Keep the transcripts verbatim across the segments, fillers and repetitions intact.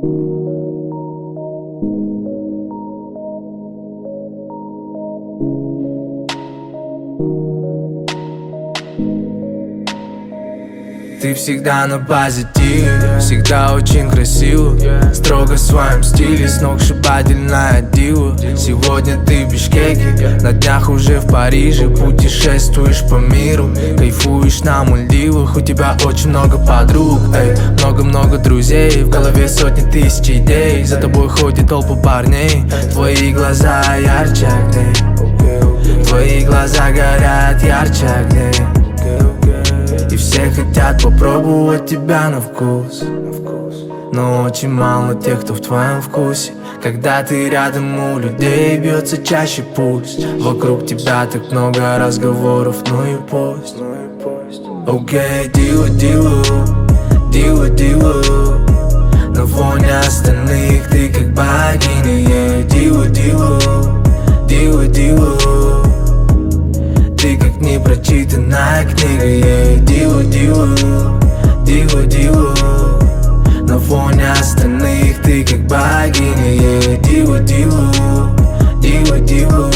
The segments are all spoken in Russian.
Ты всегда на позитиве, всегда очень красиво, строго в своем стиле, сногсшибательная дива. Сегодня ты в Бишкеке, на днях уже в Париже. Путешествуешь по миру, кайфуешь на Мальдивах. У тебя очень много подруг, эй, много-много друзей. В голове сотни тысяч идей, за тобой ходит толпа парней. Твои глаза ярче огней, твои глаза горят ярче огней. И все хотят попробовать тебя на вкус, но очень мало тех, кто в твоем вкусе. Когда ты рядом, у людей бьется чаще пульс. Вокруг тебя так много разговоров, ну и пусть. Окей, дива, дива, дива, дива. На фоне остальных ты как богиня, yeah. Дива, дива, дива, дива. Ты как непрочитанная книга, yeah. Дива, дива, дива, дива. На фоне остальных ты как богиня, yeah. Дива, дива, дива, дива.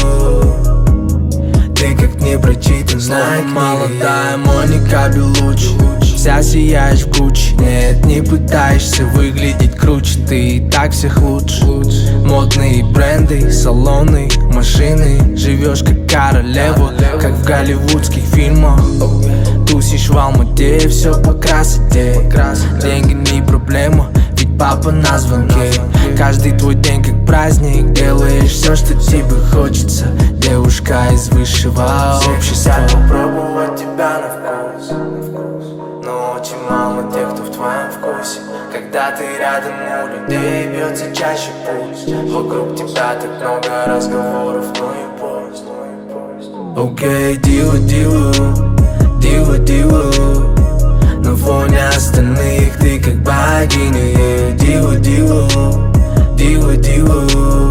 Ты как непрочитанная книга, молодая Моника Белуччи, вся сияешь в Гуччи. Нет, не пытаешься выглядеть круче, ты и так всех лучше. Модные бренды, салоны, машины. Живешь как королева, как в голливудских фильмах. Тусишь в Алмате, все по красоте. Деньги не проблема, ведь папа на звонке. Каждый твой день как праздник, делаешь все, что тебе хочется. Девушка из высшего общества. Хотят попробовать тебя на вкус, но очень мало тех, кто в твоем вкусе. Когда ты рядом, у людей бьется чаще пульс. Вокруг тебя так много разговоров, ну и пусть. Окей, дива, дива, дива, дива. На фоне остальных ты как богиня, yeah. Дива, дива, дива, дива.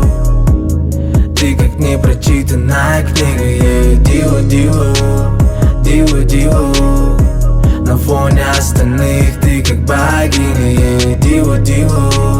Ты как непрочитанная книга, yeah. Дива, дива, дива, дива. На фоне остальных ты как богиня, yeah. Дива, дива.